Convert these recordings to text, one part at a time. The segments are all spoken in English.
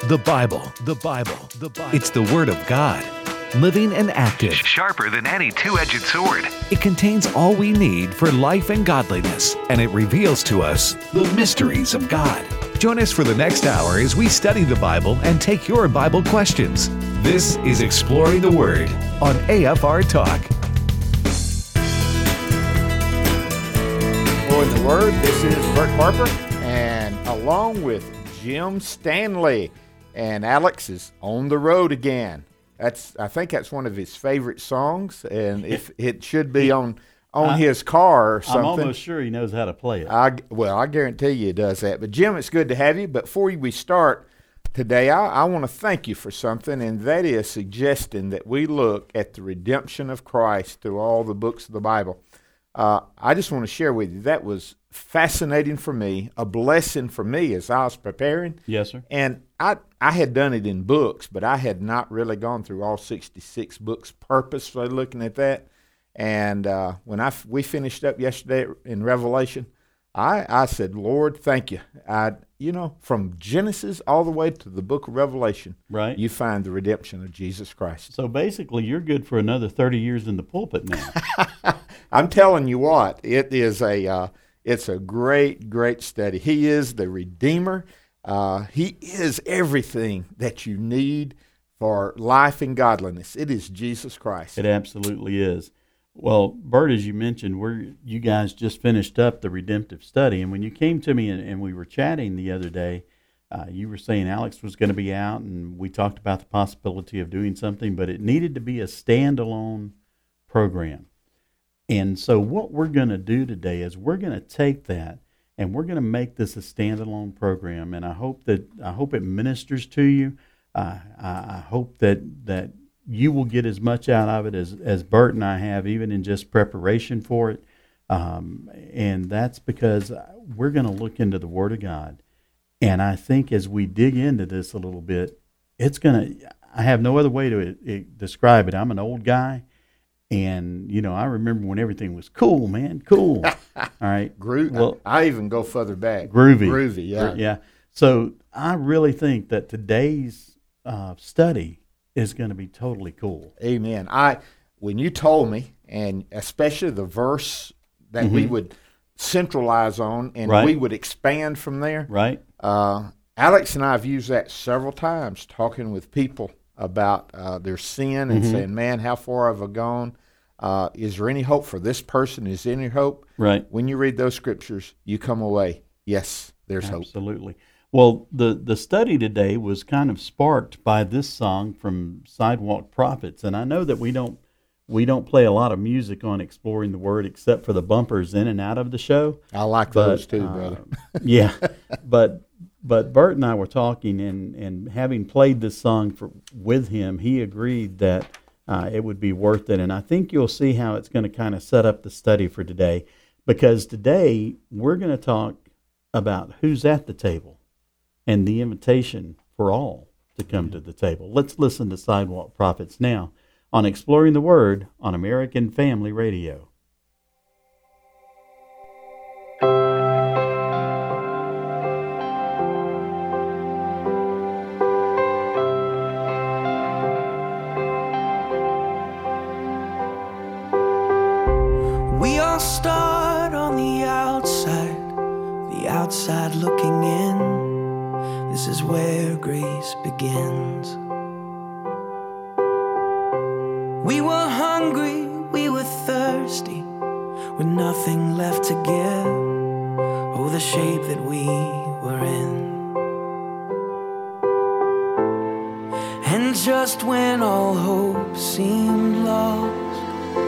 The Bible. It's the Word of God, living and active. Sharper than any two-edged sword. It contains all we need for life and godliness, and it reveals to us the mysteries of God. Join us for the next hour as we study the Bible and take your Bible questions. This is Exploring the Word on AFR Talk. Exploring the Word, this is Bert Harper, and along with Jim Stanley. And Alex is on the road again. I think that's one of his favorite songs, and if it should be on his car or something. I'm almost sure he knows how to play it. I guarantee you he does that. But Jim, it's good to have you. But before we start today, I want to thank you for something, and that is suggesting that we look at the redemption of Christ through all the books of the Bible. I just want to share with you, that was fascinating for me, a blessing for me as I was preparing. Yes, sir. And I had done it in books, but I had not really gone through all 66 books purposely looking at that. And when we finished up yesterday in Revelation, I said, Lord, thank you. From Genesis all the way to the book of Revelation, right, you find the redemption of Jesus Christ. So basically, you're good for another 30 years in the pulpit now. I'm telling you what, it's a great, great study. He is the Redeemer. He is everything that you need for life and godliness. It is Jesus Christ. It absolutely is. Well, Bert, as you mentioned, you guys just finished up the redemptive study, and when you came to me and we were chatting the other day, you were saying Alex was going to be out, and we talked about the possibility of doing something, but it needed to be a standalone program. And so what we're going to do today is we're going to take that and we're going to make this a standalone program. And I hope it ministers to you. I hope that you will get as much out of it as Bert and I have, even in just preparation for it. And that's because we're going to look into the Word of God. And I think as we dig into this a little bit, I have no other way to describe it. I'm an old guy. And, I remember when everything was cool, man, cool. All right. Well, I even go further back. Groovy, yeah. Yeah. So I really think that today's study is going to be totally cool. Amen. When you told me, and especially the verse that we would centralize on and we would expand from there. Right. Alex and I have used that several times, talking with people about their sin and saying, man, how far have I gone? Is there any hope for this person? Is there any hope? Right. When you read those scriptures, you come away, yes, there's hope. Absolutely. Well, the study today was kind of sparked by this song from Sidewalk Prophets, and I know that we don't play a lot of music on Exploring the Word except for the bumpers in and out of the show. I like those too, brother. Yeah, but Bert and I were talking, and having played this song with him, he agreed that it would be worth it. And I think you'll see how it's going to kind of set up the study for today, because today we're going to talk about who's at the table and the invitation for all to come to the table. Let's listen to Sidewalk Prophets now on Exploring the Word on American Family Radio. We all start on the outside looking in. This is where grace begins. We were hungry, we were thirsty, with nothing left to give. Oh, the shape that we were in. And just when all hope seemed lost,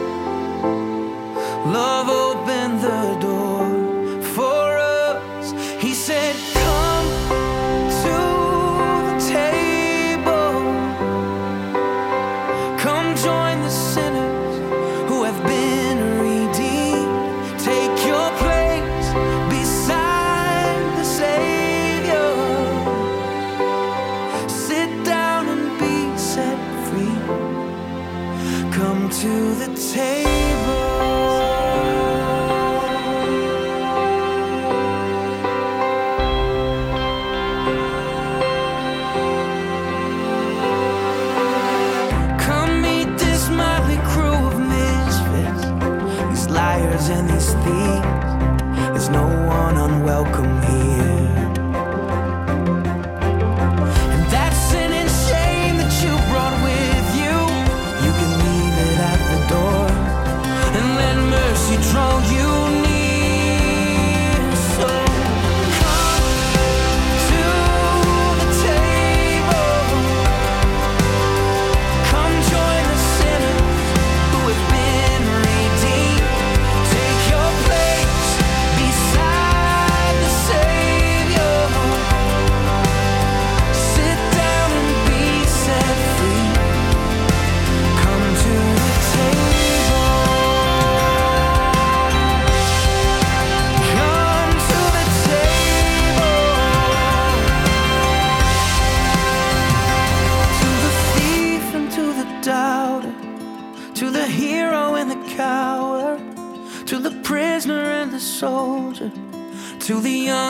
love opened the door for us. He said, come to the table. Come join the sinners who have been redeemed. Take your place beside the Savior. Sit down and be set free. Come to the table.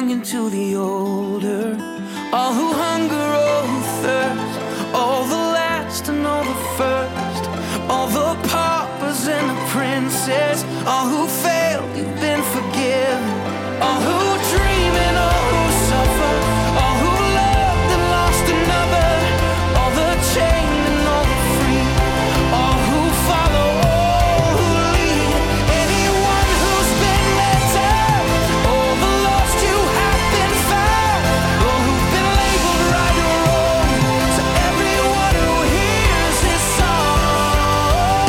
young and to the older, all who hunger, all who thirst, all the last and all the first, all the paupers and the princes, all who failed, you've been forgiven, all who dream and all who suffer, all who loved and lost another, all the chained and all the free, all who follow, all who lead, anyone who's been let down, all the lost you have been found, all who've been labeled right or wrong, to everyone who hears this song,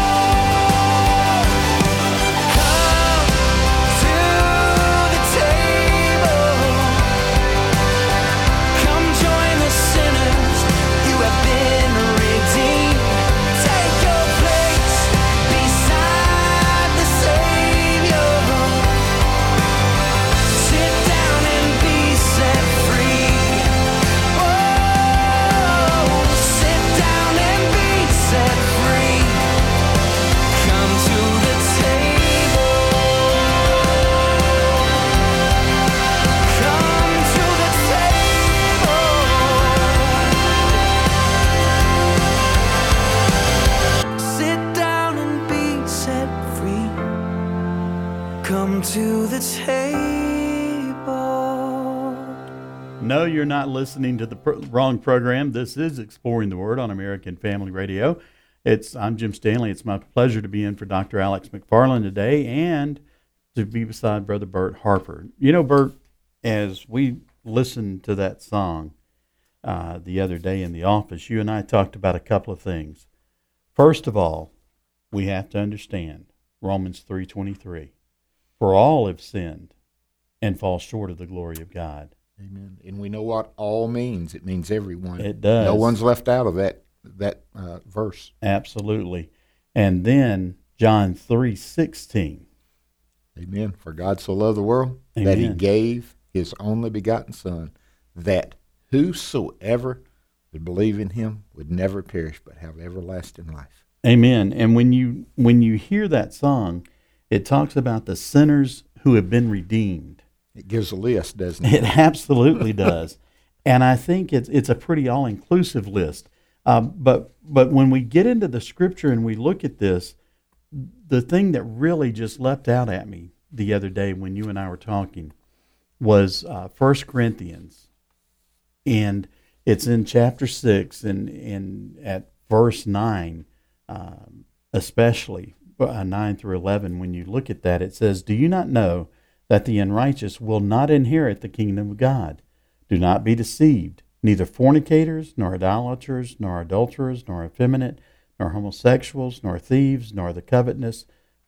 come to the table, come join the sinners, you have been redeemed, take your place beside the Savior, sit down and be set free, oh, sit down and be set free, come to the table, come to the table, sit down and be set free, come to the table. No, you're not listening to the wrong program. This is Exploring the Word on American Family Radio. I'm Jim Stanley. It's my pleasure to be in for Dr. Alex McFarland today and to be beside Brother Bert Harper. You know, Bert, as we listened to that song the other day in the office, you and I talked about a couple of things. First of all, we have to understand Romans 3:23. For all have sinned and fall short of the glory of God. Amen. And we know what all means. It means everyone. It does. No one's left out of that verse. Absolutely. And then John 3:16. Amen. For God so loved the world that he Amen. gave his only begotten Son, that whosoever would believe in him would never perish but have everlasting life. Amen. And when you hear that song, it talks about the sinners who have been redeemed. It gives a list, doesn't it? It absolutely does. And I think it's a pretty all-inclusive list. But when we get into the scripture and we look at this, the thing that really just leapt out at me the other day when you and I were talking was 1 Corinthians. And it's in chapter 6 and at verse 9, especially 9 through 11. When you look at that, it says, "Do you not know that the unrighteous will not inherit the kingdom of God? Do not be deceived. Neither fornicators, nor idolaters, nor adulterers, nor effeminate, nor homosexuals, nor thieves, nor the covetous,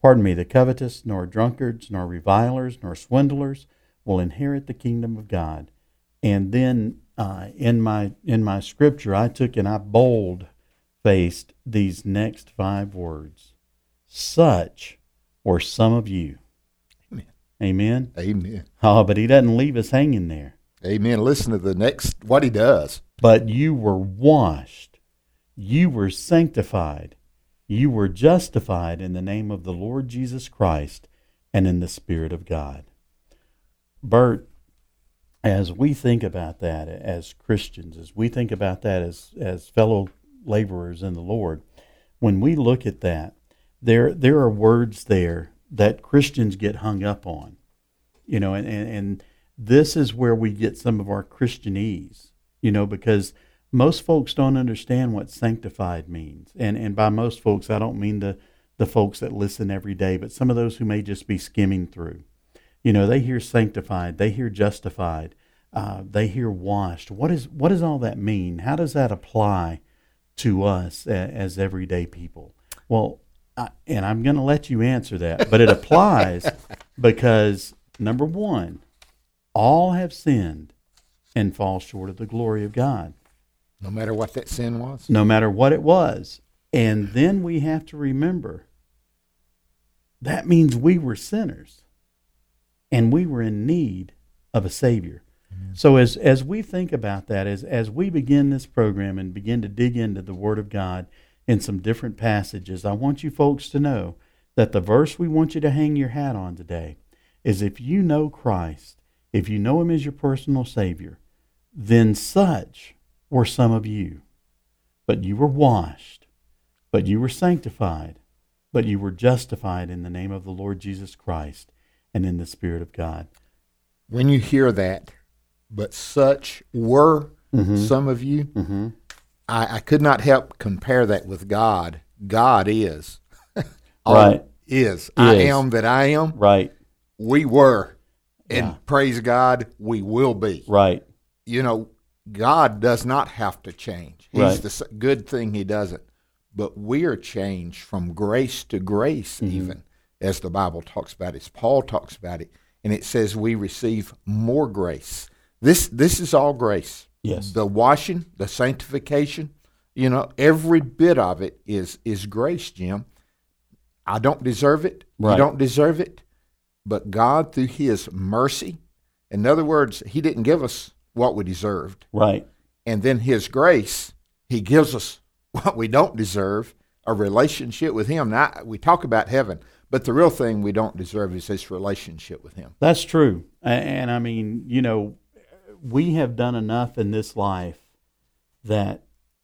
nor drunkards, nor revilers, nor swindlers will inherit the kingdom of God." And then in my scripture, I took and I bold-faced these next 5 words. Such were some of you. Amen. Amen? Amen. Oh, but he doesn't leave us hanging there. Amen. Listen to the next, what he does. But you were washed, you were sanctified, you were justified in the name of the Lord Jesus Christ and in the Spirit of God. Bert, as we think about that as Christians, as we think about that as fellow laborers in the Lord, when we look at that, there are words there that Christians get hung up on, you know, and this is where we get some of our Christianese, you know, because most folks don't understand what sanctified means. And by most folks, I don't mean the folks that listen every day, but some of those who may just be skimming through. You know, they hear sanctified, they hear justified, they hear washed. What does all that mean? How does that apply to us as everyday people? Well, and I'm going to let you answer that, but it applies because, number one, all have sinned and fall short of the glory of God. No matter what that sin was. No matter what it was. And then we have to remember that means we were sinners and we were in need of a Savior. Amen. So as we think about that, as we begin this program and begin to dig into the Word of God in some different passages, I want you folks to know that the verse we want you to hang your hat on today is, if you know Christ, if you know him as your personal Savior, then such were some of you. But you were washed, but you were sanctified, but you were justified in the name of the Lord Jesus Christ and in the Spirit of God. When you hear that, but such were some of you, I could not help compare that with God. God is. Right. Is. I am that I am. Right. We were. And praise God, we will be. Right. You know, God does not have to change. He's the good thing he doesn't. But we are changed from grace to grace, even, as the Bible talks about it, as Paul talks about it. And it says we receive more grace. This is all grace. Yes. The washing, the sanctification, you know, every bit of it is grace, Jim. I don't deserve it. Right. You don't deserve it. But God, through his mercy, in other words, he didn't give us what we deserved. Right. And then his grace, he gives us what we don't deserve, a relationship with him. Now, we talk about heaven, but the real thing we don't deserve is this relationship with him. That's true. And I mean, you know, we have done enough in this life that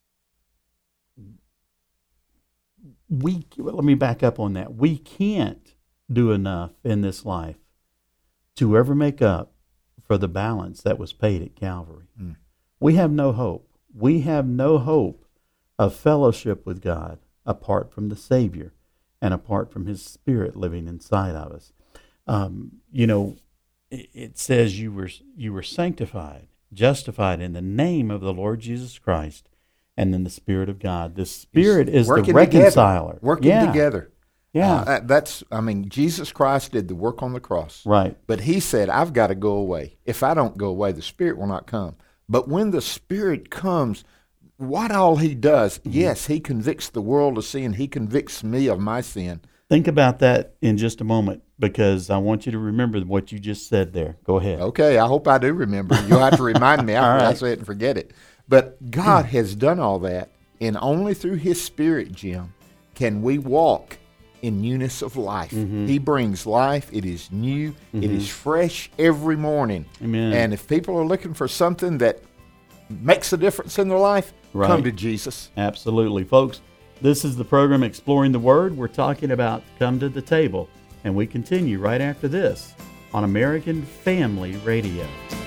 let me back up on that. We can't do enough in this life to ever make up for the balance that was paid at Calvary. We have no hope. We have no hope of fellowship with God apart from the Savior and apart from his Spirit living inside of us. You know, it says you were sanctified, justified in the name of the Lord Jesus Christ and in the Spirit of God. The Spirit is the reconciler. Working together. Yeah. Jesus Christ did the work on the cross. Right. But he said, I've got to go away. If I don't go away, the Spirit will not come. But when the Spirit comes, what all he does, yes, he convicts the world of sin. He convicts me of my sin. Think about that in just a moment, because I want you to remember what you just said there. Go ahead. Okay, I hope I do remember. You'll have to remind me after I say it and forget it. But God has done all that, and only through his Spirit, Jim, can we walk in newness of life. He brings life. It is new. It is fresh every morning. Amen. And if people are looking for something that makes a difference in their life, come to Jesus. Absolutely. Folks, this is the program Exploring the Word. We're talking about Come to the Table, and we continue right after this on American Family Radio.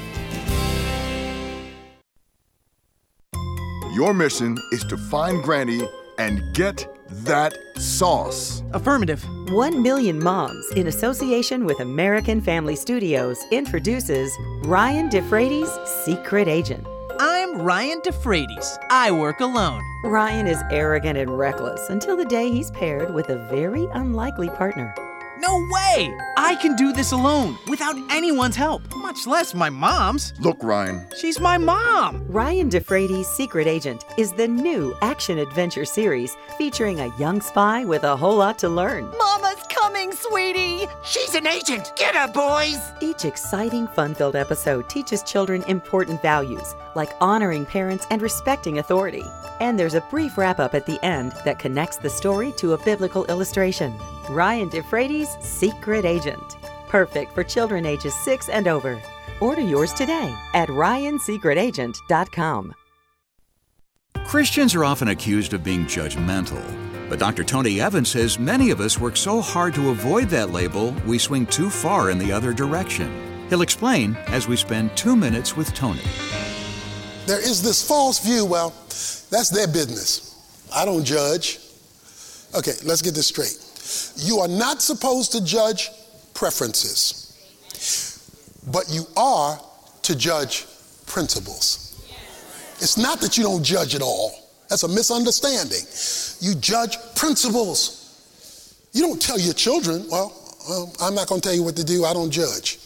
Your mission is to find Granny and get that sauce. Affirmative. 1 Million Moms, in association with American Family Studios, introduces Ryan DeFrady's Secret Agent. I'm Ryan DeFrady's. I work alone. Ryan is arrogant and reckless until the day he's paired with a very unlikely partner. No way! I can do this alone, without anyone's help, much less my mom's. Look, Ryan. She's my mom! Ryan DeFrady's Secret Agent is the new action-adventure series featuring a young spy with a whole lot to learn. Mama's coming, sweetie! She's an agent! Get her, boys! Each exciting, fun-filled episode teaches children important values, like honoring parents and respecting authority. And there's a brief wrap-up at the end that connects the story to a biblical illustration. Ryan DeFrady's Secret Agent. Perfect for children ages 6 and over. Order yours today at ryansecretagent.com. Christians are often accused of being judgmental, but Dr. Tony Evans says many of us work so hard to avoid that label, we swing too far in the other direction. He'll explain as we spend 2 minutes with Tony. There is this false view, well, that's their business. I don't judge. Okay, let's get this straight. You are not supposed to judge preferences, but you are to judge principles. It's not that you don't judge at all. That's a misunderstanding. You judge principles. You don't tell your children, well, I'm not going to tell you what to do. I don't judge.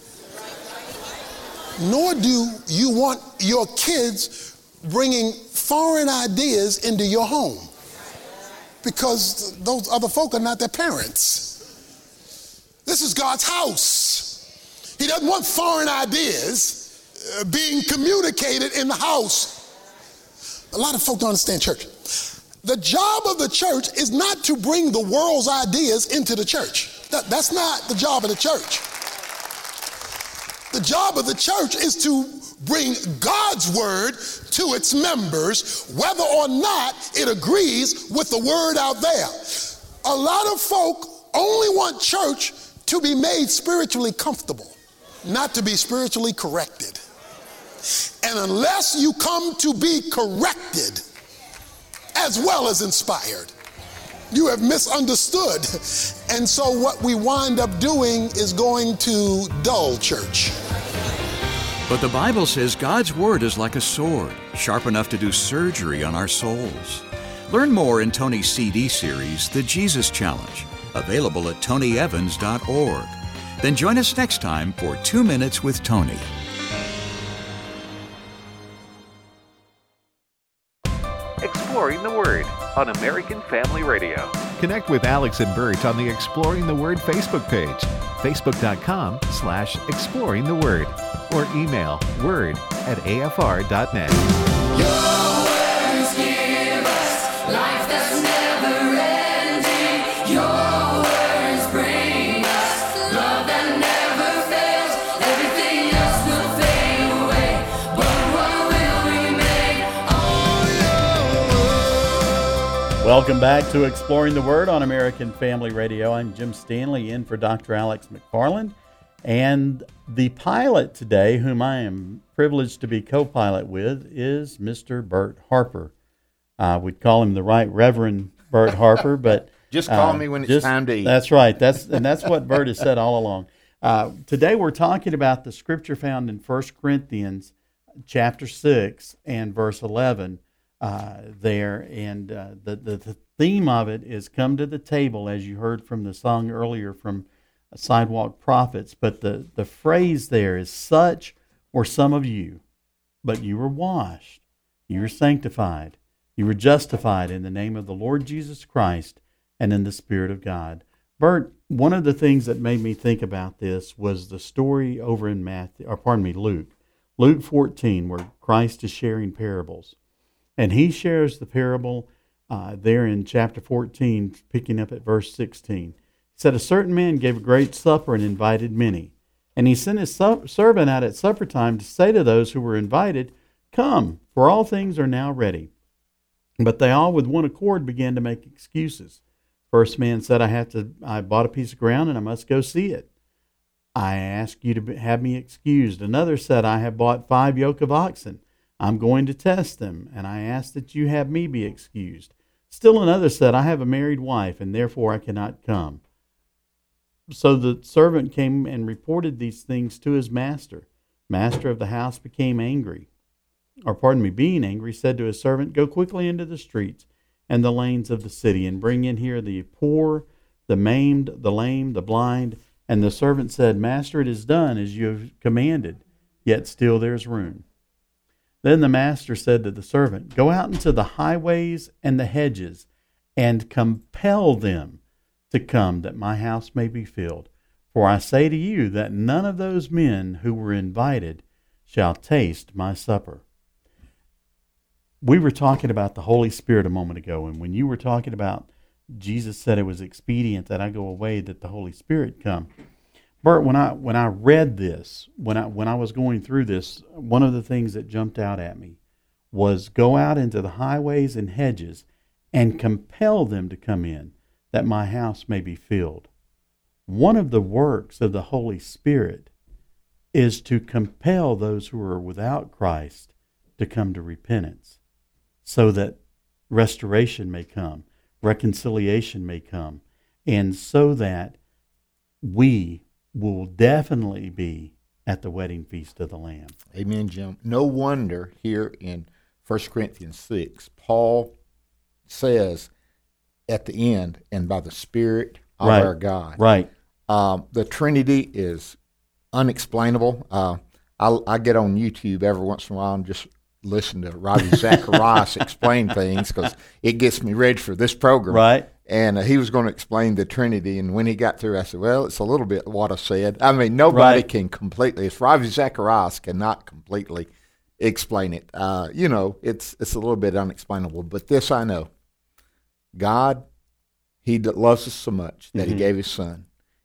Nor do you want your kids bringing foreign ideas into your home, because those other folk are not their parents. This is God's house. He doesn't want foreign ideas being communicated in the house. A lot of folk don't understand church. The job of the church is not to bring the world's ideas into the church. That's not the job of the church. The job of the church is to bring God's word to its members, whether or not it agrees with the word out there. A lot of folk only want church to be made spiritually comfortable, not to be spiritually corrected. And unless you come to be corrected as well as inspired, you have misunderstood. And so what we wind up doing is going to dull church. But the Bible says God's Word is like a sword, sharp enough to do surgery on our souls. Learn more in Tony's CD series, The Jesus Challenge, available at tonyevans.org. Then join us next time for 2 Minutes with Tony. Exploring the Word on American Family Radio. Connect with Alex and Bert on the Exploring the Word Facebook page, facebook.com/exploring the word, or email word@afr.net. Your words give us life that's never ending. Your words bring us love that never fails. Everything else will fade away, but what will remain? Welcome back to Exploring the Word on American Family Radio. I'm Jim Stanley, in for Dr. Alex McFarland. And the pilot today, whom I am privileged to be co-pilot with, is Mr. Bert Harper. We'd call him the Right Reverend Bert Harper, but just call me when it's time to eat. That's right. That's what Bert has said all along. Today we're talking about the scripture found in 1 Corinthians chapter 6 and verse 11 there. And the theme of it is come to the table, as you heard from the song earlier from Sidewalk Prophets. But the phrase there is, such were some of you, but you were washed, you were sanctified, you were justified in the name of the Lord Jesus Christ and in the Spirit of God. Bert, one of the things that made me think about this was the story over in Luke 14, where Christ is sharing parables. And he shares the parable there in chapter 14, picking up at verse 16. He said, a certain man gave a great supper and invited many. And he sent his servant out at supper time to say to those who were invited, come, for all things are now ready. But they all with one accord began to make excuses. First man said, I bought a piece of ground and I must go see it. I ask you to have me excused. Another said, I have bought 5 yoke of oxen. I'm going to test them, and I ask that you have me be excused. Still another said, I have a married wife, and therefore I cannot come. So the servant came and reported these things to his master. Master of the house became angry. Being angry, said to his servant, go quickly into the streets and the lanes of the city, and bring in here the poor, the maimed, the lame, the blind. And the servant said, Master, it is done as you have commanded, yet still there's room. Then the master said to the servant, go out into the highways and the hedges, and compel them to come, that my house may be filled. For I say to you that none of those men who were invited shall taste my supper. We were talking about the Holy Spirit a moment ago, and when you were talking about Jesus said it was expedient that I go away, that the Holy Spirit come. Bert, when I read this, when I was going through this, one of the things that jumped out at me was go out into the highways and hedges and compel them to come in, that my house may be filled. One of the works of the Holy Spirit is to compel those who are without Christ to come to repentance, so that restoration may come, reconciliation may come, and so that we will definitely be at the wedding feast of the Lamb. Amen, Jim. No wonder here in 1 Corinthians 6, Paul says at the end, and by the Spirit of our God. Right. The Trinity is unexplainable. I get on YouTube every once in a while and just listen to Ravi Zacharias explain things, because it gets me ready for this program. Right. And he was going to explain the Trinity, and when he got through, I said, well, it's a little bit what I said. I mean, nobody can completely, if Ravi Zacharias cannot completely explain it. It's a little bit unexplainable. But this I know. God, he loves us so much that he gave his son.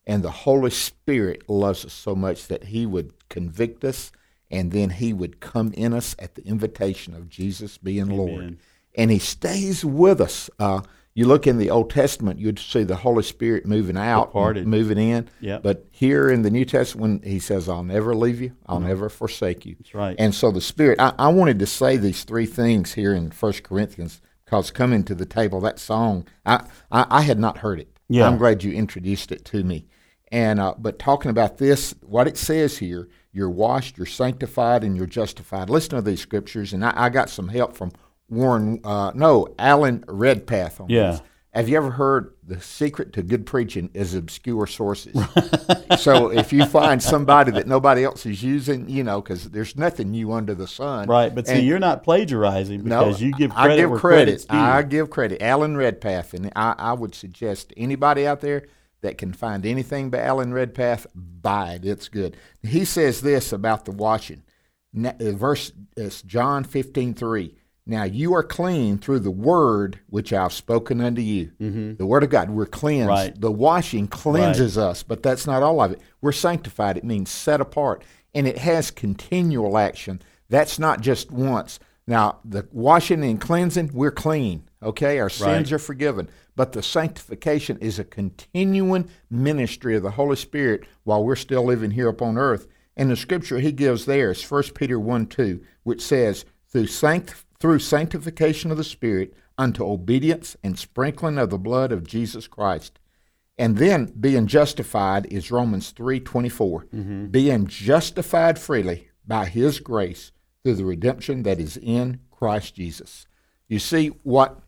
And the Holy Spirit loves us so much that he would convict us, and then he would come in us at the invitation of Jesus being Lord. And he stays with us. You look in the Old Testament, you'd see the Holy Spirit moving out, moving in. Yep. But here in the New Testament, he says, I'll never leave you. I'll never forsake you. That's right. And so the Spirit, I wanted to say these three things here in 1 Corinthians, because coming to the table, that song, I had not heard it. Yeah. I'm glad you introduced it to me. And but talking about this, what it says here, you're washed, you're sanctified, and you're justified. Listen to these scriptures, and I got some help from Alan Redpath on this. Have you ever heard the secret to good preaching is obscure sources? So if you find somebody that nobody else is using, because there's nothing new under the sun. Right, but see, you're not plagiarizing because you give credit where credit's due. I give credit. Alan Redpath, and I would suggest to anybody out there that can find anything by Alan Redpath, buy it. It's good. He says this about the washing. Verse John 15:3. Now you are clean through the word which I've spoken unto you. Mm-hmm. The word of God, we're cleansed. Right. The washing cleanses us, but that's not all of it. We're sanctified. It means set apart, and it has continual action. That's not just once. Now, the washing and cleansing, we're clean, okay? Our sins are forgiven. But the sanctification is a continuing ministry of the Holy Spirit while we're still living here upon earth. And the scripture he gives there is 1 Peter 1:2, which says, through sanctification of the Spirit unto obedience and sprinkling of the blood of Jesus Christ. And then being justified is Romans 3:24. Mm-hmm. Being justified freely by his grace through the redemption that is in Christ Jesus. You see, what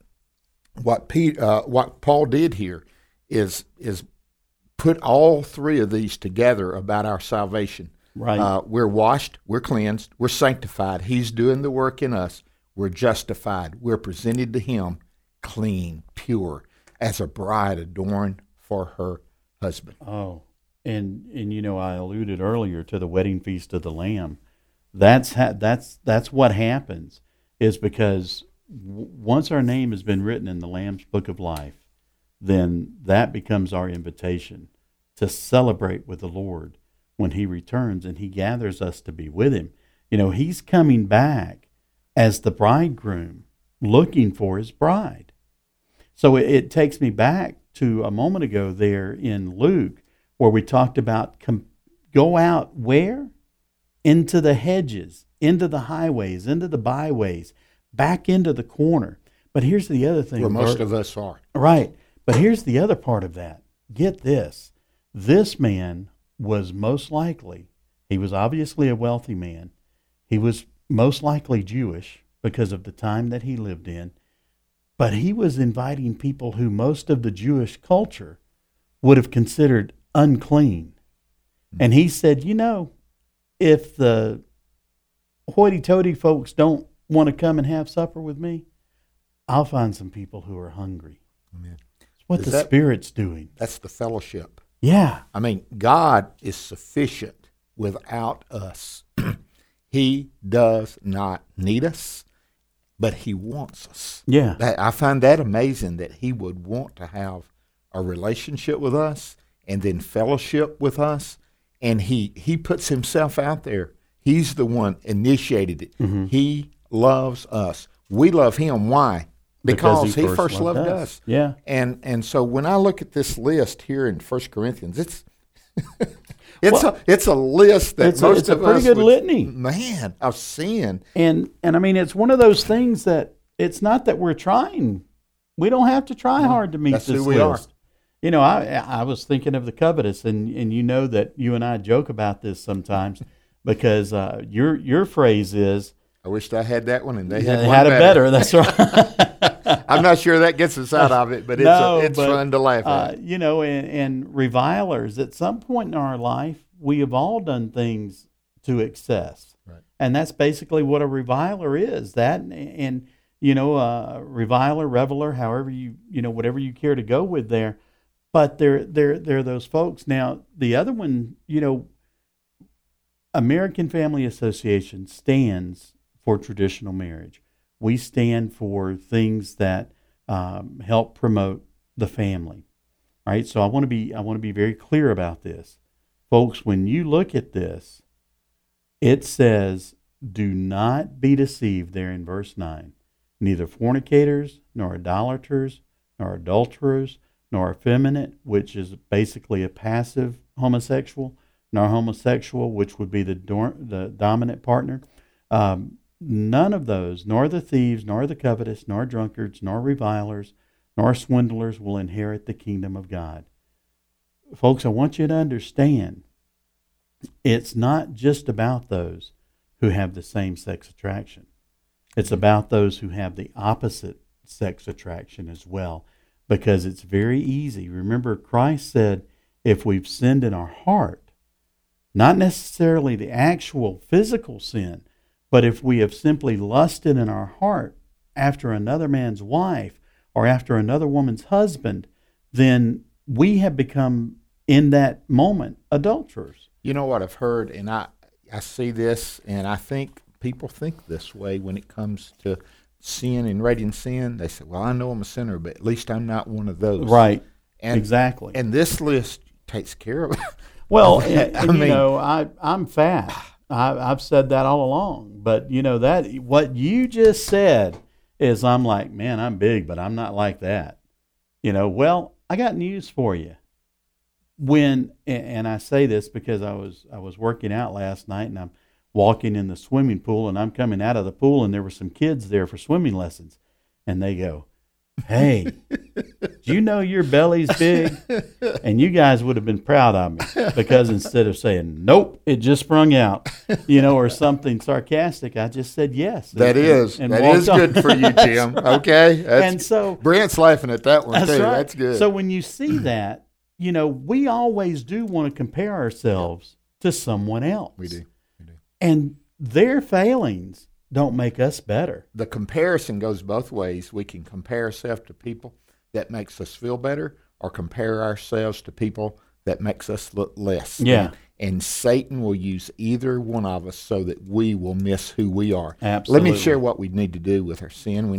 Paul did here is put all three of these together about our salvation. Right. We're washed, we're cleansed, we're sanctified. He's doing the work in us. We're justified. We're presented to him clean, pure, as a bride adorned for her husband. Oh, and I alluded earlier to the wedding feast of the Lamb. That's what happens, is because once our name has been written in the Lamb's Book of Life, then that becomes our invitation to celebrate with the Lord when he returns and he gathers us to be with him. He's coming back as the bridegroom looking for his bride. So it takes me back to a moment ago there in Luke where we talked about go out where? Into the hedges, into the highways, into the byways, back into the corner. But here's the other thing. Where most of us are. Right. But here's the other part of that. Get this. This man was most likely, he was obviously a wealthy man. He was most likely Jewish because of the time that he lived in. But he was inviting people who most of the Jewish culture would have considered unclean. And he said, if the hoity-toity folks don't want to come and have supper with me, I'll find some people who are hungry. Amen. It's what the Spirit's doing. That's the fellowship. Yeah. I mean, God is sufficient without us. He does not need us, but he wants us. Yeah. I find that amazing that he would want to have a relationship with us and then fellowship with us. And he puts himself out there. He's the one initiated it. Mm-hmm. He loves us. We love him. Why? Because he first loved us. Yeah. And so when I look at this list here in 1 Corinthians, it's a list that it's a pretty good litany, man, of sin. And I mean, it's one of those things that it's not that we're trying. We don't have to try hard to meet That's this who we list. Are. I was thinking of the covetous, and that you and I joke about this sometimes because your phrase is, I wished I had that one, and they had it better. That's right. I'm not sure that gets us out of it, but it's fun to laugh at. And revilers, at some point in our life, we have all done things to excess. Right. And that's basically what a reviler is. Reviler, reveler, however whatever you care to go with there. But they're those folks. Now, the other one, American Family Association stands for traditional marriage. We stand for things that help promote the family. All right, so I want to be very clear about this. Folks, when you look at this, it says, do not be deceived there in verse 9. Neither fornicators, nor idolaters, nor adulterers, nor effeminate, which is basically a passive homosexual, nor homosexual, which would be the dominant partner. None of those, nor the thieves, nor the covetous, nor drunkards, nor revilers, nor swindlers will inherit the kingdom of God. Folks, I want you to understand, it's not just about those who have the same sex attraction. It's about those who have the opposite sex attraction as well, because it's very easy. Remember, Christ said, if we've sinned in our heart, not necessarily the actual physical sin, but if we have simply lusted in our heart after another man's wife or after another woman's husband, then we have become, in that moment, adulterers. You know what I've heard, and I see this, and I think people think this way when it comes to sin and rating sin. They say, well, I know I'm a sinner, but at least I'm not one of those. Right, and, exactly. And this list takes care of it. Well, I'm fat. I've said that all along. But, that what you just said is, I'm like, man, I'm big, but I'm not like that. Well, I got news for you. And I say this because I was working out last night, and I'm walking in the swimming pool, and I'm coming out of the pool, and there were some kids there for swimming lessons. And they go, hey, do you know your belly's big? And you guys would have been proud of me, because instead of saying, nope, it just sprung out, or something sarcastic, I just said yes. That is good for you, Tim. Okay. And so Brent's laughing at that one, that's too. Right. That's good. So when you see that, we always do want to compare ourselves to someone else. We do. And their failings don't make us better. The comparison goes both ways. We can compare ourselves to people that makes us feel better, or compare ourselves to people that makes us look less. Yeah. And Satan will use either one of us so that we will miss who we are. Absolutely. Let me share what we need to do with our sin.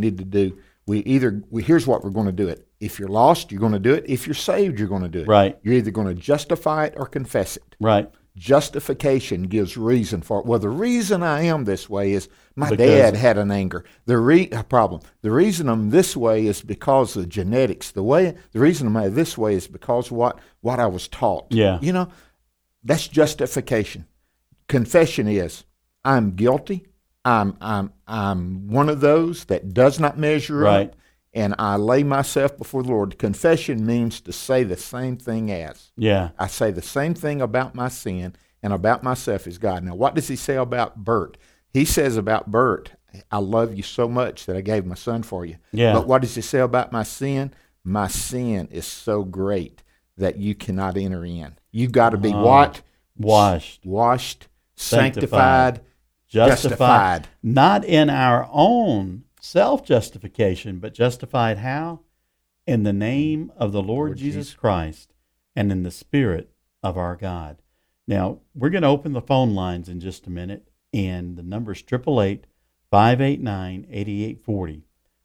Here's what we're going to do it. If you're lost, you're going to do it. If you're saved, you're going to do it. Right. You're either going to justify it or confess it. Right. Justification gives reason for it. Well, the reason I am this way is my dad had an anger. The problem. The reason I'm this way is because of genetics. The reason I'm this way is because what I was taught. Yeah. That's justification. Confession is, I'm guilty. I'm one of those that does not measure up, and I lay myself before the Lord. Confession means to say the same thing as. Yeah. I say the same thing about my sin and about myself as God. Now, what does he say about Bert? He says about Bert, I love you so much that I gave my son for you. Yeah. But what does he say about my sin? My sin is so great that you cannot enter in. You've got to be what? Washed, sanctified, justified. Not in our own self-justification, but justified how? In the name of the Lord Jesus Christ and in the Spirit of our God. Now, we're going to open the phone lines in just a minute, and the number is 888-589-8840.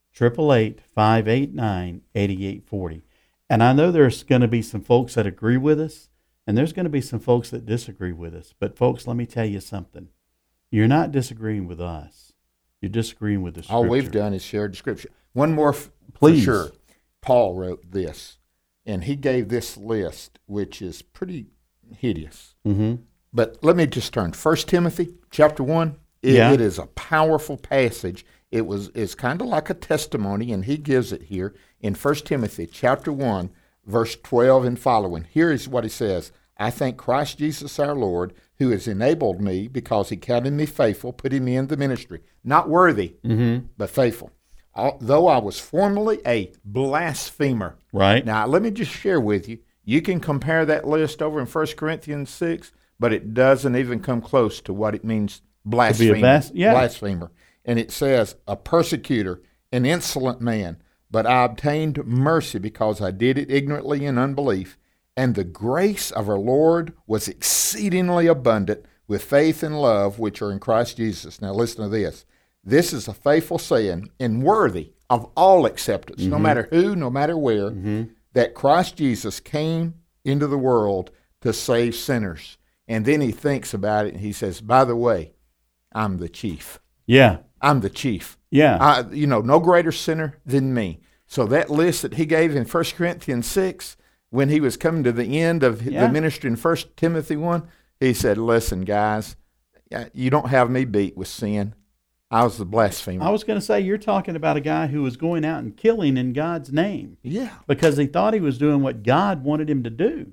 888-589-8840. And I know there's going to be some folks that agree with us, and there's going to be some folks that disagree with us. But folks, let me tell you something. You're not disagreeing with us. You're disagreeing with the Scripture. All we've done is share the Scripture. One more Please. For sure. Paul wrote this, and he gave this list, which is pretty hideous. Mm-hmm. But let me just turn. 1 Timothy chapter 1, it is a powerful passage. It's kind of like a testimony, and he gives it here in 1 Timothy chapter 1, verse 12 and following. Here is what he says. I thank Christ Jesus our Lord, who has enabled me, because he counted me faithful, putting me in the ministry. Not worthy, but faithful. Though I was formerly a blasphemer. Right. Now, let me just share with you. You can compare that list over in 1 Corinthians 6, but it doesn't even come close to what it means, blasphemer. Blasphemer. And it says, a persecutor, an insolent man, but I obtained mercy because I did it ignorantly in unbelief. And the grace of our Lord was exceedingly abundant with faith and love which are in Christ Jesus. Now listen to this. This is a faithful saying and worthy of all acceptance, no matter who, no matter where, that Christ Jesus came into the world to save sinners. And then he thinks about it and he says, by the way, I'm the chief. Yeah. I'm the chief. Yeah. No greater sinner than me. So that list that he gave in 1 Corinthians 6, when he was coming to the end of the ministry in 1 Timothy 1, he said, listen, guys, you don't have me beat with sin. I was the blasphemer. I was going to say, you're talking about a guy who was going out and killing in God's name. Yeah. Because he thought he was doing what God wanted him to do.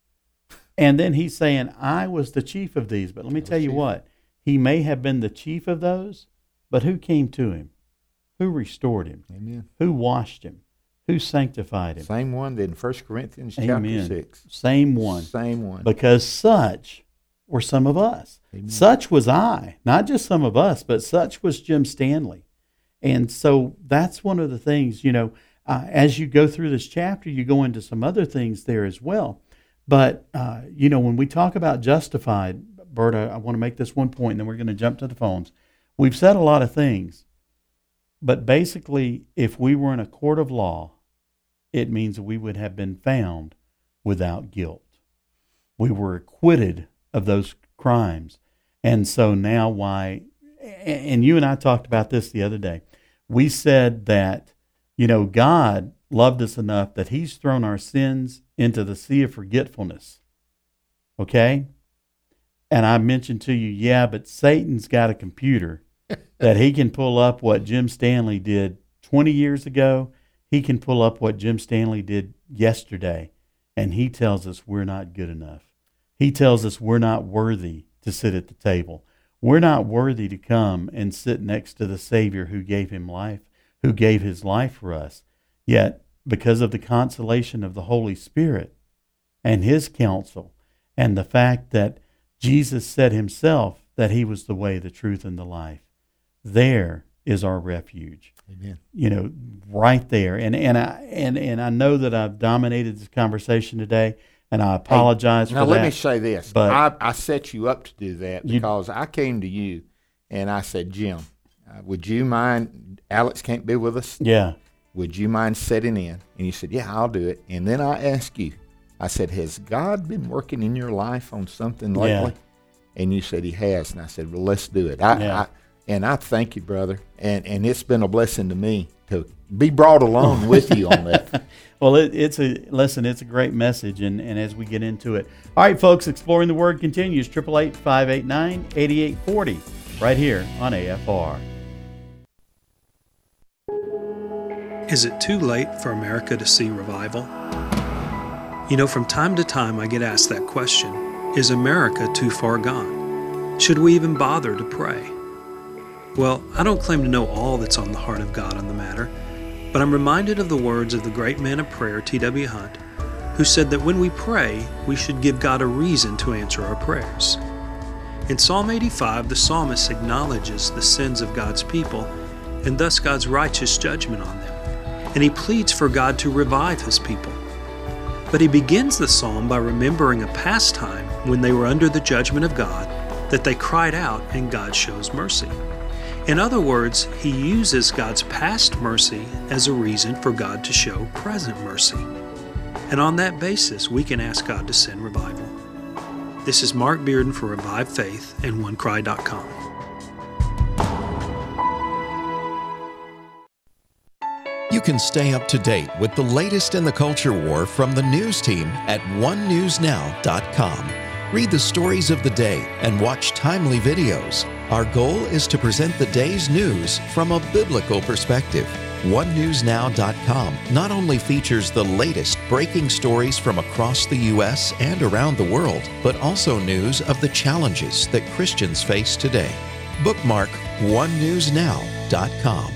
And then he's saying, I was the chief of these. But let me tell you what, he may have been the chief of those, but who came to him? Who restored him? Amen. Who washed him? Who sanctified him? Same one that in 1 Corinthians Amen. chapter 6. Same one. Same one. Because such were some of us. Amen. Such was I. Not just some of us, but such was Jim Stanley. And so that's one of the things, as you go through this chapter, you go into some other things there as well. But, when we talk about justified, Bert, I want to make this one point, and then we're going to jump to the phones. We've said a lot of things. But basically, if we were in a court of law, it means we would have been found without guilt. We were acquitted of those crimes. And so now why, and you and I talked about this the other day, we said that, God loved us enough that he's thrown our sins into the sea of forgetfulness. Okay? And I mentioned to you, but Satan's got a computer that he can pull up what Jim Stanley did 20 years ago. He can pull up what Jim Stanley did yesterday, and he tells us we're not good enough. He tells us we're not worthy to sit at the table. We're not worthy to come and sit next to the Savior who gave him life, who gave his life for us. Yet, because of the consolation of the Holy Spirit and his counsel, and the fact that Jesus said himself that he was the way, the truth, and the life, there is our refuge. Amen. Right there. And I know that I've dominated this conversation today, and I apologize for that. Now, let me say this. But I set you up to do that because I came to you and I said, Jim, would you mind, Alex can't be with us? Yeah. Would you mind sitting in? And you said, yeah, I'll do it. And then I asked you, I said, has God been working in your life on something lately? Yeah. And you said he has. And I said, well, let's do it. And I thank you, brother. And it's been a blessing to me to be brought along with you on that. Well, it's a great message, and as we get into it. All right, folks, Exploring the Word continues, 888-589-8840, right here on AFR. Is it too late for America to see revival? From time to time I get asked that question. Is America too far gone? Should we even bother to pray? Well, I don't claim to know all that's on the heart of God on the matter, but I'm reminded of the words of the great man of prayer, T.W. Hunt, who said that when we pray, we should give God a reason to answer our prayers. In Psalm 85, the psalmist acknowledges the sins of God's people and thus God's righteous judgment on them, and he pleads for God to revive his people. But he begins the psalm by remembering a past time when they were under the judgment of God, that they cried out and God shows mercy. In other words, he uses God's past mercy as a reason for God to show present mercy. And on that basis, we can ask God to send revival. This is Mark Bearden for Revive Faith and OneCry.com. You can stay up to date with the latest in the culture war from the news team at onenewsnow.com. Read the stories of the day and watch timely videos. Our goal is to present the day's news from a biblical perspective. OneNewsNow.com not only features the latest breaking stories from across the U.S. and around the world, but also news of the challenges that Christians face today. Bookmark OneNewsNow.com.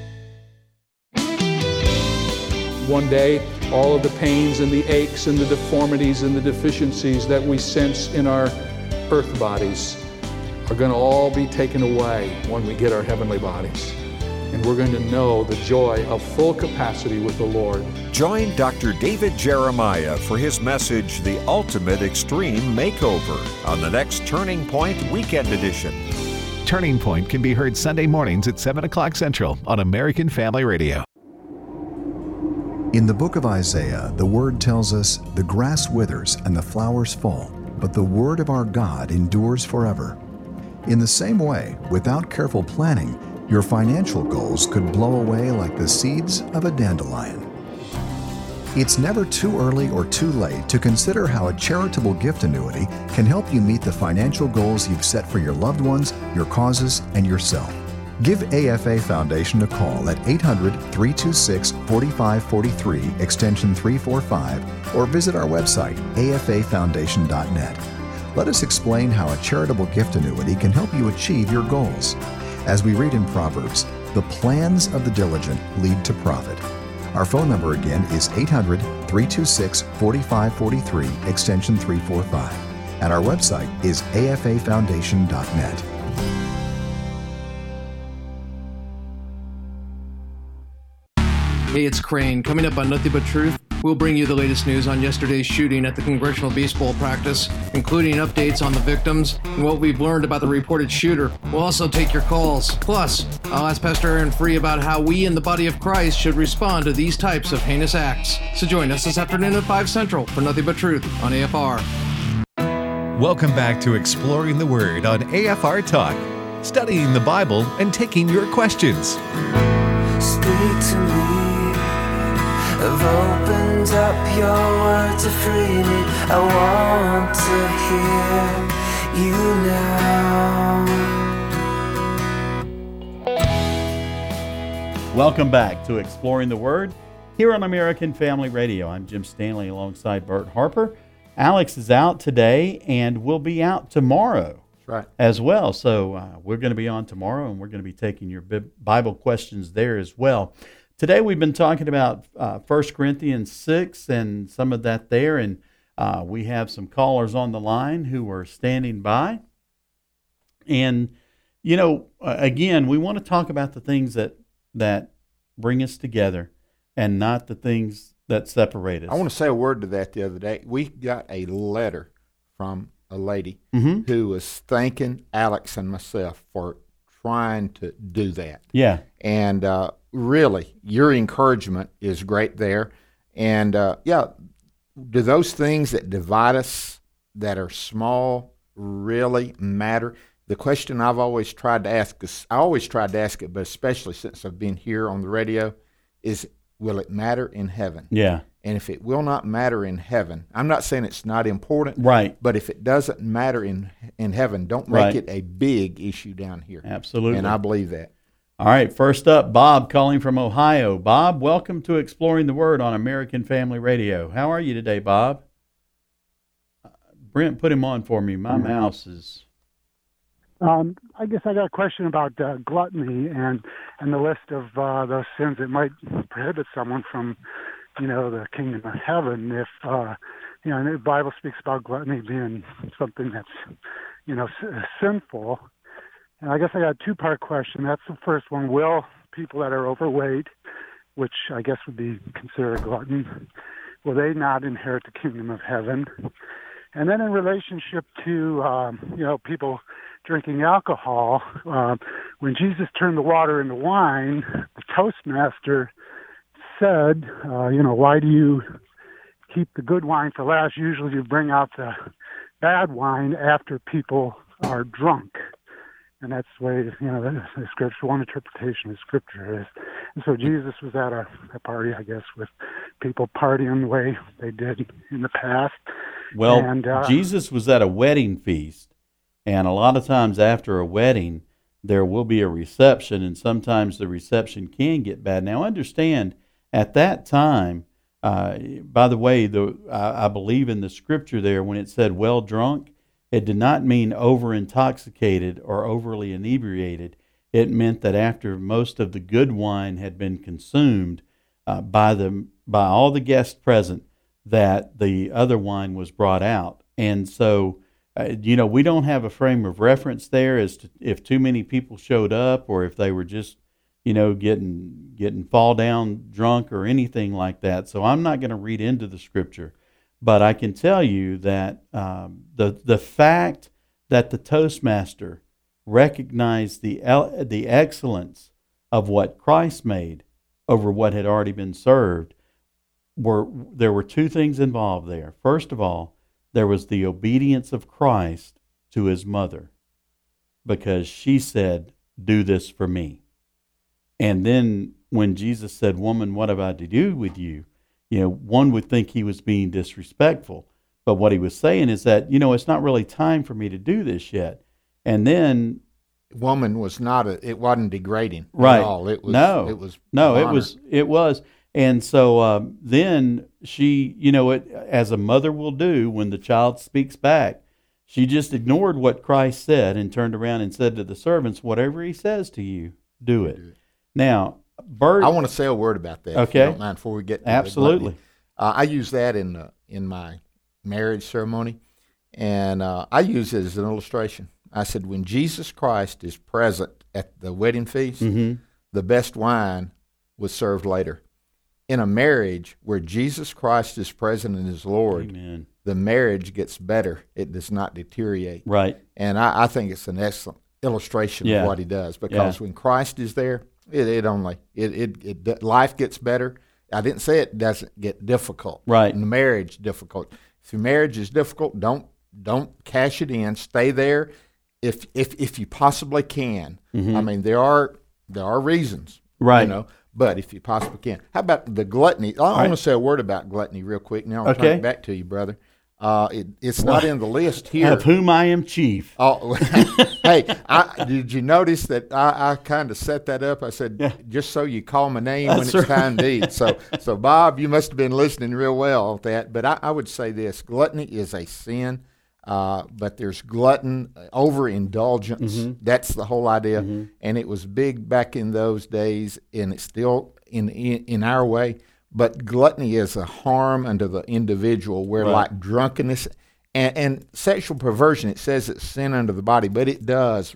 One day, all of the pains and the aches and the deformities and the deficiencies that we sense in our earth bodies are going to all be taken away when we get our heavenly bodies. And we're going to know the joy of full capacity with the Lord. Join Dr. David Jeremiah for his message, The Ultimate Extreme Makeover, on the next Turning Point Weekend Edition. Turning Point can be heard Sunday mornings at 7 o'clock Central on American Family Radio. In the book of Isaiah, the word tells us, "The grass withers and the flowers fall, but the word of our God endures forever." In the same way, without careful planning, your financial goals could blow away like the seeds of a dandelion. It's never too early or too late to consider how a charitable gift annuity can help you meet the financial goals you've set for your loved ones, your causes, and yourself. Give AFA Foundation a call at 800-326-4543, extension 345, or visit our website, afafoundation.net. Let us explain how a charitable gift annuity can help you achieve your goals. As we read in Proverbs, the plans of the diligent lead to profit. Our phone number again is 800-326-4543, extension 345. And our website is afafoundation.net. Hey, it's Crane. Coming up on Nothing But Truth, we'll bring you the latest news on yesterday's shooting at the Congressional Baseball practice, including updates on the victims and what we've learned about the reported shooter. We'll also take your calls. Plus, I'll ask Pastor Aaron Free about how we in the body of Christ should respond to these types of heinous acts. So join us this afternoon at 5 Central for Nothing But Truth on AFR. Welcome back to Exploring the Word on AFR Talk, studying the Bible and taking your questions. Speak to me. I've opened up your word to free me. I want to hear you now. Welcome back to Exploring the Word here on American Family Radio. I'm Jim Stanley alongside Bert Harper. Alex is out today and will be out tomorrow as well. So we're going to be on tomorrow and we're going to be taking your Bible questions there as well. Today we've been talking about 1 Corinthians 6 and some of that there, and we have some callers on the line who are standing by. And, you know, again, we want to talk about the things that bring us together and not the things that separate us. I want to say a word to that the other day. We got a letter from a lady who was thanking Alex and myself for trying to do that. Yeah. And really, your encouragement is great there. And, do those things that divide us that are small really matter? The question I've always tried to ask, I always tried to ask it, but especially since I've been here on the radio, is will it matter in heaven? Yeah. And if it will not matter in heaven, I'm not saying it's not important, right? But if it doesn't matter in heaven, don't make it a big issue down here. Absolutely. And I believe that. All right, first up, Bob calling from Ohio. Bob, welcome to Exploring the Word on American Family Radio. How are you today, Bob? Brent, put him on for me. My mouse is... I guess I got a question about gluttony and the list of those sins that might prohibit someone from, the kingdom of heaven. If, the Bible speaks about gluttony being something that's, sinful. And I guess I got a two-part question. That's the first one. Will people that are overweight, which I guess would be considered a glutton, will they not inherit the kingdom of heaven? And then in relationship to, people drinking alcohol, when Jesus turned the water into wine, the Toastmaster said, why do you keep the good wine for last? Usually you bring out the bad wine after people are drunk. And that's the way, the scripture, one interpretation of scripture is. And so Jesus was at a party, I guess, with people partying the way they did in the past. Well, and, Jesus was at a wedding feast. And a lot of times after a wedding, there will be a reception, and sometimes the reception can get bad. Now, understand, at that time, by the way, I believe in the scripture there, when it said well drunk, it did not mean over-intoxicated or overly inebriated. It meant that after most of the good wine had been consumed by all the guests present, that the other wine was brought out. And so... we don't have a frame of reference there as to if too many people showed up or if they were just, getting fall down drunk or anything like that. So I'm not going to read into the scripture, but I can tell you that the fact that the Toastmaster recognized the excellence of what Christ made over what had already been served there were two things involved there. First of all, there was the obedience of Christ to his mother, because she said, "Do this for me." And then when Jesus said, "Woman, what have I to do with you?" One would think he was being disrespectful, but what he was saying is that, it's not really time for me to do this yet. And then, woman was it wasn't degrading right. at all. It was it was. And so then she, as a mother will do when the child speaks back, she just ignored what Christ said and turned around and said to the servants, "Whatever he says to you, do it." Now, Bert, I want to say a word about that. Okay, if you don't mind, before we get to absolutely. I use that in my marriage ceremony, and I use it as an illustration. I said, when Jesus Christ is present at the wedding feast, the best wine was served later. In a marriage where Jesus Christ is present and is Lord, Amen, the marriage gets better. It does not deteriorate. Right. And I think it's an excellent illustration of what he does, because when Christ is there, life gets better. I didn't say it doesn't get difficult. Right. And the marriage difficult. If your marriage is difficult, don't cash it in. Stay there if you possibly can. I mean, there are reasons. Right. But if you possibly can. How about the gluttony? I want to say a word about gluttony real quick. Now I'll turn it back to you, brother. It's not in the list here. Of whom I am chief. Oh, hey, did you notice that I kind of set that up? I said, just so you call my name when it's time to eat. So Bob, you must have been listening real well at that. But I would say this: gluttony is a sin. But there's overindulgence. That's the whole idea, and it was big back in those days, and it's still in our way. But gluttony is a harm unto the individual, where like drunkenness and sexual perversion, it says it's sin unto the body, but it does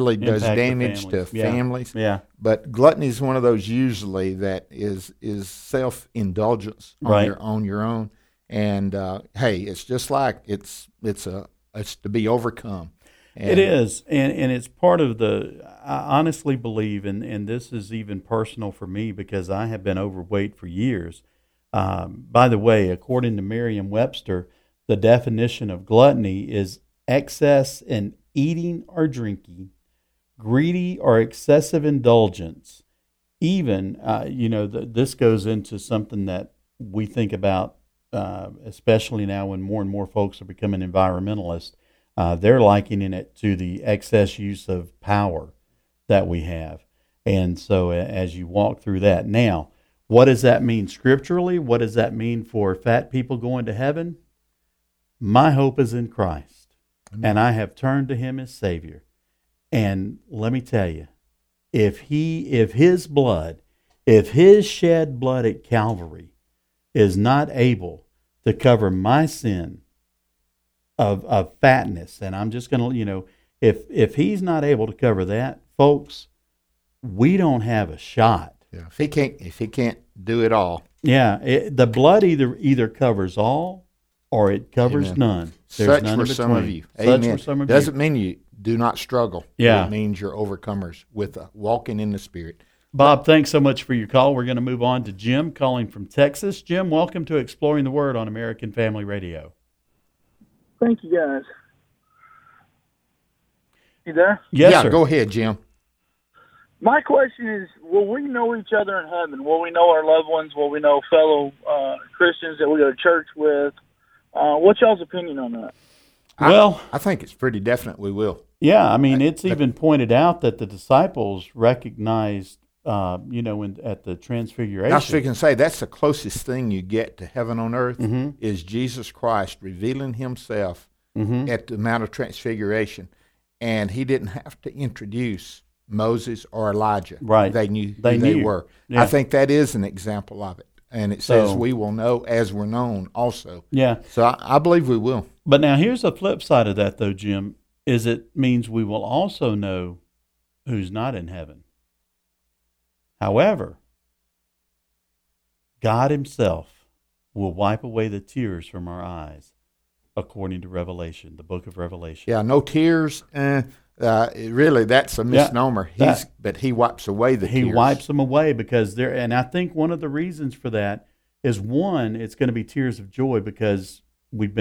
damage to families. Yeah. But gluttony is one of those usually that is self-indulgence on your own. And hey, it's just like it's to be overcome. And it is, and it's part of I honestly believe, and this is even personal for me because I have been overweight for years. By the way, according to Merriam-Webster, the definition of gluttony is excess in eating or drinking, greedy or excessive indulgence. Even, this goes into something that we think about, especially now when more and more folks are becoming environmentalists. They're likening it to the excess use of power that we have. And so as you walk through that, now, what does that mean scripturally? What does that mean for fat people going to heaven? My hope is in Christ, and I have turned to him as Savior. And let me tell you, if his shed blood at Calvary is not able to cover my sin of fatness, and I'm just going to, if he's not able to cover that, folks, we don't have a shot. Yeah. If he can't do it all. Yeah, the blood either covers all or it covers Amen. None. There's Such none for in some between. of you. Such Amen. for some of Doesn't you. mean you do not struggle. Yeah. It means you're overcomers with walking in the Spirit. Bob, thanks so much for your call. We're going to move on to Jim calling from Texas. Jim, welcome to Exploring the Word on American Family Radio. Thank you, guys. You there? Yes, yeah, sir. Go ahead, Jim. My question is, will we know each other in heaven? Will we know our loved ones? Will we know fellow Christians that we go to church with? What's y'all's opinion on that? Well, I think it's pretty definite we will. Yeah, I mean, it's even pointed out that the disciples recognized, at the Transfiguration. I was going to say, that's the closest thing you get to heaven on earth is Jesus Christ revealing himself at the Mount of Transfiguration. And he didn't have to introduce Moses or Elijah. Right. They knew who they were. Yeah. I think that is an example of it. And it says we will know as we're known also. Yeah. So I believe we will. But now here's the flip side of that, though, Jim, is it means we will also know who's not in heaven. However, God himself will wipe away the tears from our eyes, according to Revelation, the book of Revelation. Yeah, no tears. Really, that's a misnomer. But he wipes away the tears. He wipes them away because and I think one of the reasons for that is one, it's going to be tears of joy because we've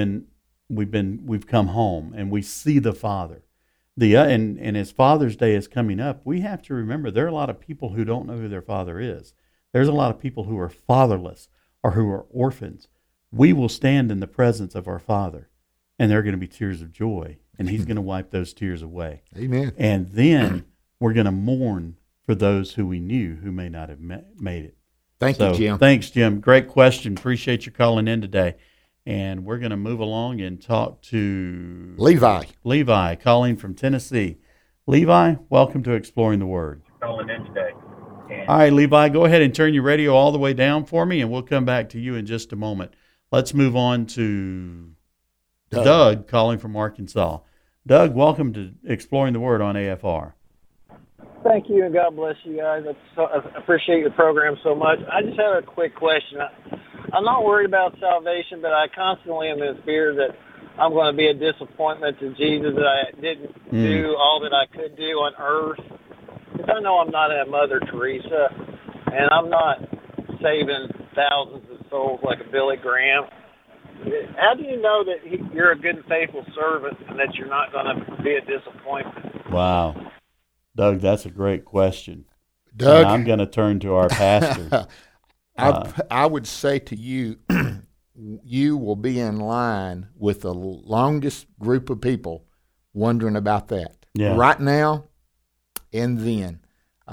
come home and we see the Father. And as Father's Day is coming up, we have to remember there are a lot of people who don't know who their father is. There's a lot of people who are fatherless or who are orphans. We will stand in the presence of our Father, and there are going to be tears of joy, and He's going to wipe those tears away. Amen. And then we're going to mourn for those who we knew who may not have made it. Thank you, Jim. Thanks, Jim. Great question. Appreciate you calling in today. And we're going to move along and talk to Levi. Levi, calling from Tennessee. Levi, welcome to Exploring the Word. Calling in today. All right, Levi, go ahead and turn your radio all the way down for me, and we'll come back to you in just a moment. Let's move on to Doug calling from Arkansas. Doug, welcome to Exploring the Word on AFR. Thank you, and God bless you guys. I appreciate the program so much. I just have a quick question. I'm not worried about salvation, but I constantly am in fear that I'm going to be a disappointment to Jesus, that I didn't do all that I could do on earth. Because I know I'm not a Mother Teresa, and I'm not saving thousands of souls like a Billy Graham. How do you know that you're a good and faithful servant and that you're not going to be a disappointment? Wow. Doug, that's a great question. Doug, and I'm going to turn to our pastor. I would say to you, you will be in line with the longest group of people wondering about that. Yeah. Right now and then.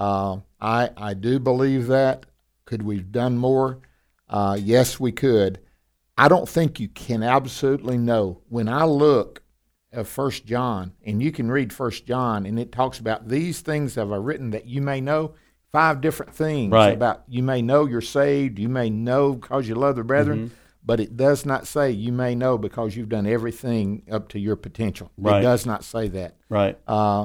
I do believe that. Could we have done more? Yes, we could. I don't think you can absolutely know. When I look at 1 John, and you can read 1 John, and it talks about these things have I written that you may know. 5 different things about you may know you're saved, you may know because you love the brethren, but it does not say you may know because you've done everything up to your potential. It does not say that. Right.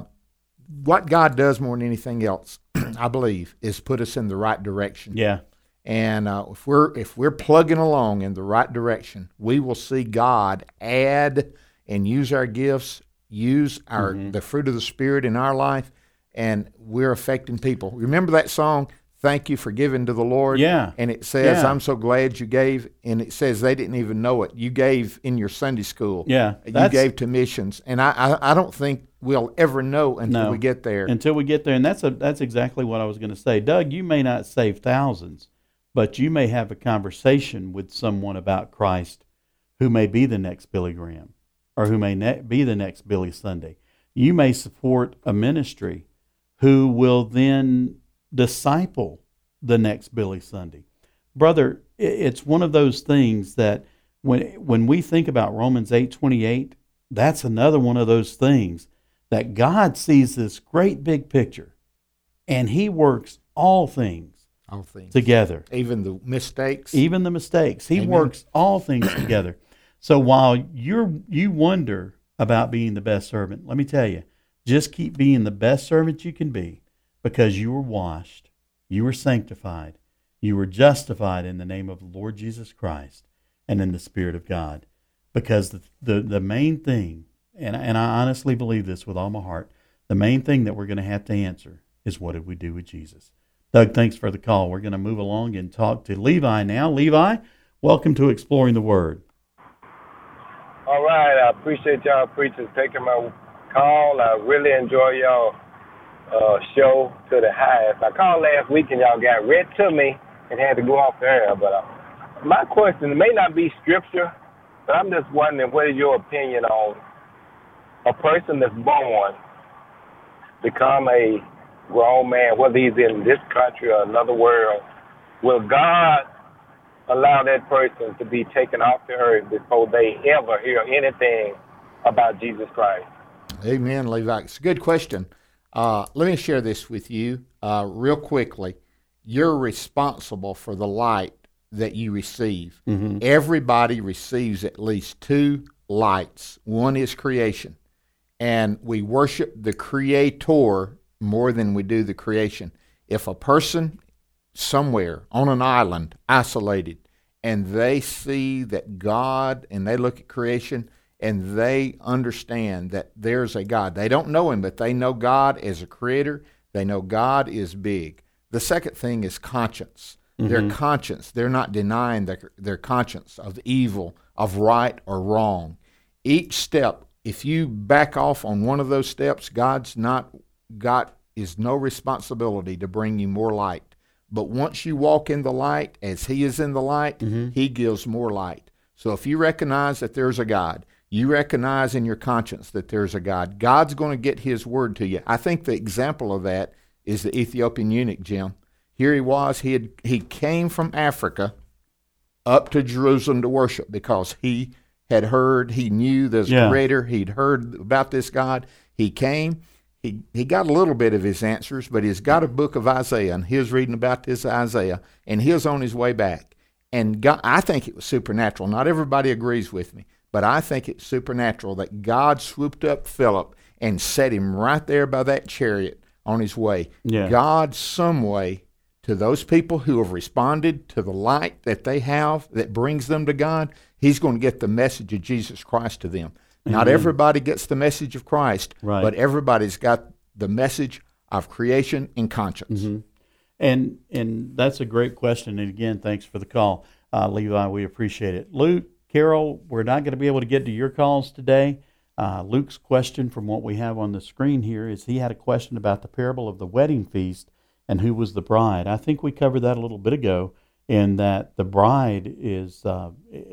What God does more than anything else, I believe, is put us in the right direction. Yeah. And if we're plugging along in the right direction, we will see God add and use our gifts, use the fruit of the Spirit in our life, and we're affecting people. Remember that song, Thank You for Giving to the Lord? Yeah. And it says, I'm so glad you gave, and it says they didn't even know it. You gave in your Sunday school. Yeah. You gave to missions. And I don't think we'll ever know until we get there. Until we get there. And that's exactly what I was going to say. Doug, you may not save thousands, but you may have a conversation with someone about Christ who may be the next Billy Graham or who may be the next Billy Sunday. You may support a ministry who will then disciple the next Billy Sunday. Brother, it's one of those things that when we think about Romans 8:28, that's another one of those things that God sees this great big picture, and He works all things together. Even the mistakes. He Amen. Works all things together. So while you wonder about being the best servant, let me tell you, just keep being the best servant you can be, because you were washed, you were sanctified, you were justified in the name of the Lord Jesus Christ and in the Spirit of God. Because the main thing, and I honestly believe this with all my heart, the main thing that we're going to have to answer is, what did we do with Jesus? Doug, thanks for the call. We're going to move along and talk to Levi now. Levi, welcome to Exploring the Word. All right. I appreciate y'all preachers taking my call. I really enjoy y'all show to the highest. I called last week and y'all got read to me and had to go off the air. But my question may not be scripture, but I'm just wondering, what is your opinion on a person that's born, become a grown man, whether he's in this country or another world? Will God allow that person to be taken off the earth before they ever hear anything about Jesus Christ? Amen, Levi. It's a good question. Let me share this with you real quickly. You're responsible for the light that you receive. Mm-hmm. Everybody receives at least 2 lights. One is creation, and we worship the Creator more than we do the creation. If a person somewhere on an island, isolated, and they see that God, and they look at creation, and they understand that there's a God. They don't know Him, but they know God as a creator. They know God is big. The second thing is conscience. Their conscience, they're not denying their conscience of evil, of right or wrong. Each step, if you back off on one of those steps, God is no responsibility to bring you more light. But once you walk in the light, as He is in the light, He gives more light. So if you recognize that there's a God, you recognize in your conscience that there's a God, God's going to get His word to you. I think the example of that is the Ethiopian eunuch, Jim. Here he was, he came from Africa up to Jerusalem to worship because he had heard, he knew there's a creator, he'd heard about this God. He came, he got a little bit of his answers, but he's got a book of Isaiah, and he was reading about this Isaiah, and he was on his way back. And God, I think it was supernatural. Not everybody agrees with me, but I think it's supernatural that God swooped up Philip and set him right there by that chariot on his way. Yeah. God, some way, to those people who have responded to the light that they have that brings them to God, He's going to get the message of Jesus Christ to them. Not everybody gets the message of Christ, but everybody's got the message of creation and conscience. And that's a great question. And again, thanks for the call, Levi. We appreciate it. Luke, Carol, we're not going to be able to get to your calls today. Luke's question from what we have on the screen here is he had a question about the parable of the wedding feast and who was the bride. I think we covered that a little bit ago, in that the bride is a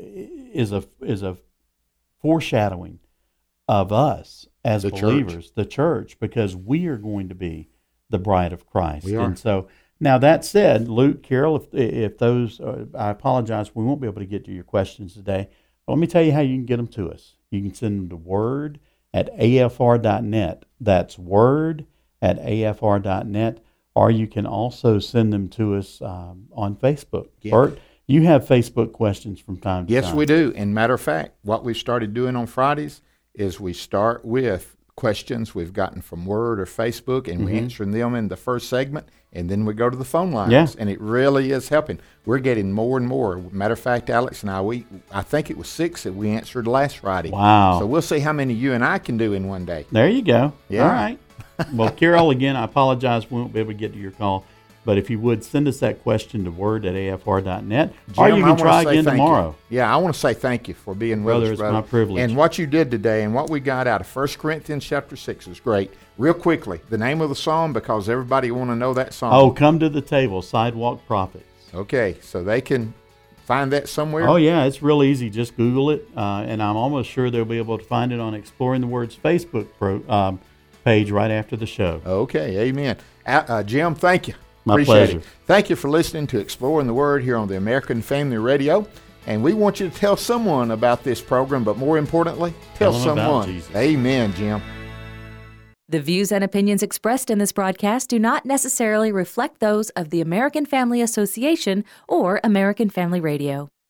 foreshadowing of us as believers, the church, because we are going to be the bride of Christ. We are. And so, now that said, Luke, Carol, if those, I apologize, we won't be able to get to your questions today. But let me tell you how you can get them to us. You can send them to word@afr.net. That's word@afr.net. Or you can also send them to us on Facebook. Yeah. Bert, you have Facebook questions from time to time. Yes, we do. And matter of fact, what we've started doing on Fridays is we start with questions we've gotten from Word or Facebook, and we answer them in the first segment, and then we go to the phone lines. Yeah. And it really is helping. We're getting more and more. Matter of fact, Alex and I think it was 6 that we answered last Friday. Wow. So we'll see how many you and I can do in one day. There you go. Yeah. All right. Well, Carol, again, I apologize. We won't be able to get to your call. But if you would, send us that question to word@afr.net. Or you can try again tomorrow. Yeah, I want to say thank you for being with us, brother. It's my privilege. And what you did today and what we got out of 1 Corinthians chapter 6 is great. Real quickly, the name of the song, because everybody want to know that song. Oh, Come to the Table, Sidewalk Prophets. Okay, so they can find that somewhere? Oh, yeah, it's real easy. Just Google it, and I'm almost sure they'll be able to find it on Exploring the Word's Facebook page right after the show. Okay, amen. Jim, thank you. My Appreciate pleasure. it. Thank you for listening to Exploring the Word here on the American Family Radio. And we want you to tell someone about this program, but more importantly, tell them about someone. Jesus. Amen, Jim. The views and opinions expressed in this broadcast do not necessarily reflect those of the American Family Association or American Family Radio.